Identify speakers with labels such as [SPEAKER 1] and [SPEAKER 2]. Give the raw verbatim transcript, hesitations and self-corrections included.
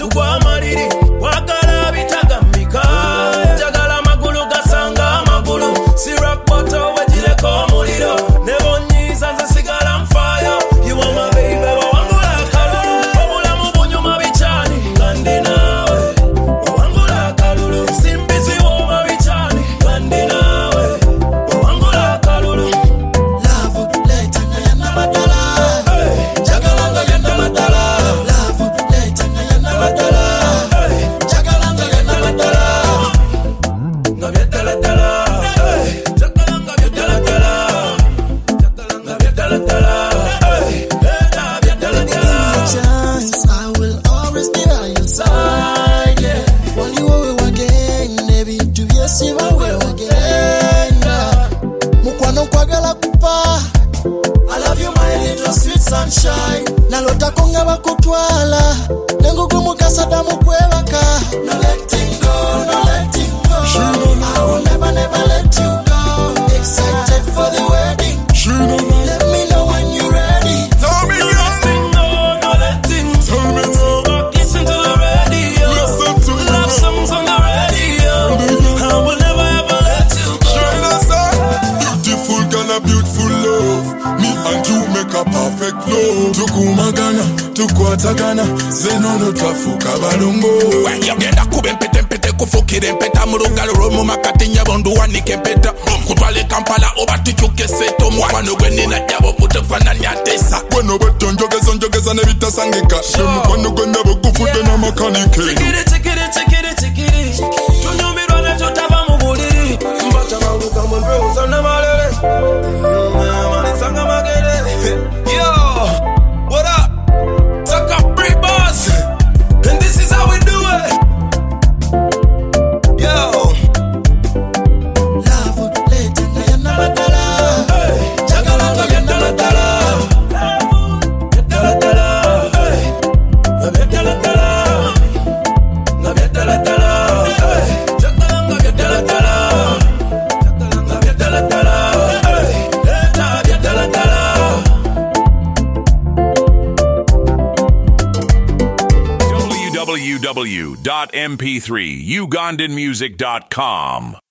[SPEAKER 1] tugwa mariri wakala bitagambika jagala magulu gasanga amagulu syrup butter wejireko omuliro nebonyiza nze sigala mfayo you are my baby wawangula akalulu obulamu bunyuma bichani kandi nawe wawangula akalulu simbizi woma bichani kandi nawe wawangula akalulu love leta ngayana badala jagala ngayana badala love leta ngayana badala jagala ngayana badala ngabyetala dala jagala ngabyetala dala jagala ngabyetala dala ngabyetala dala chance I will always be by your side yeah only wowe wagenda ebintu byesiba we wagenda mukwano kwagala kupa I love you my little sweet sunshine nalota konga bakutwala nengugu mukasada mukwebaka no letting go no letting go I will never never let you go excited for the wedding let me know when you're ready
[SPEAKER 2] Tell me
[SPEAKER 1] no
[SPEAKER 2] no.
[SPEAKER 1] letting go no letting go
[SPEAKER 2] Tell me no.
[SPEAKER 1] listen to the radio
[SPEAKER 2] Listen to the
[SPEAKER 1] love songs on the radio I will never ever let you go
[SPEAKER 2] China sir, beautiful girl, a beautiful love. Me and you make a perfect love. Tukumagana, tukwatagana, zenono twafuka balongo.
[SPEAKER 3] yagenda kuba empeta empeta ekufukira empeta mu lugalo lw'omumakati nyabondo wanike empeta kutwala e Kampala oba tukyuke seeta omukwano gwe nina jjabo mutefaananya ateesa
[SPEAKER 2] Bueno beto njogeza njogeza nebitasangika. Omukwano gwe ndaba gufudde n'amakanike.
[SPEAKER 1] Chikiri chikiri chikiri chikiri tunyumirwa nakyo tava mu buliri mbatabanguka mu ndowooza n'amalere malisanga magere yo what up tuck up free boss and this is how we do it yo love leta ngayana badala jagala ngayana badala yatala dala yatala dala ngabyetala dala jagala ngabyetala dala jagala ngabyetala dala leta byetala dala
[SPEAKER 4] w w w dot m p three ugandan music dot com